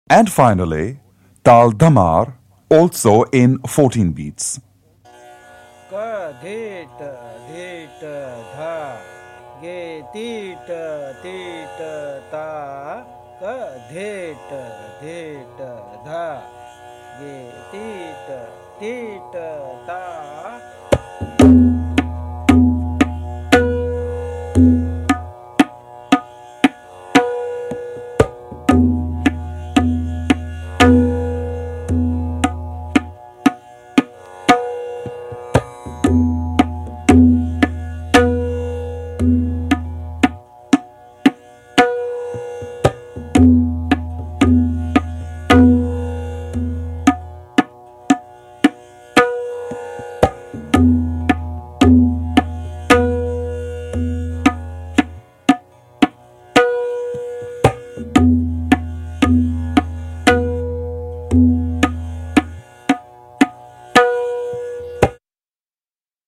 And finally, Tal Dhamar, also in 14 beats. क धीट धीट धा गे तीट तीट ता क धीट धीट धा गे तीट तीट ता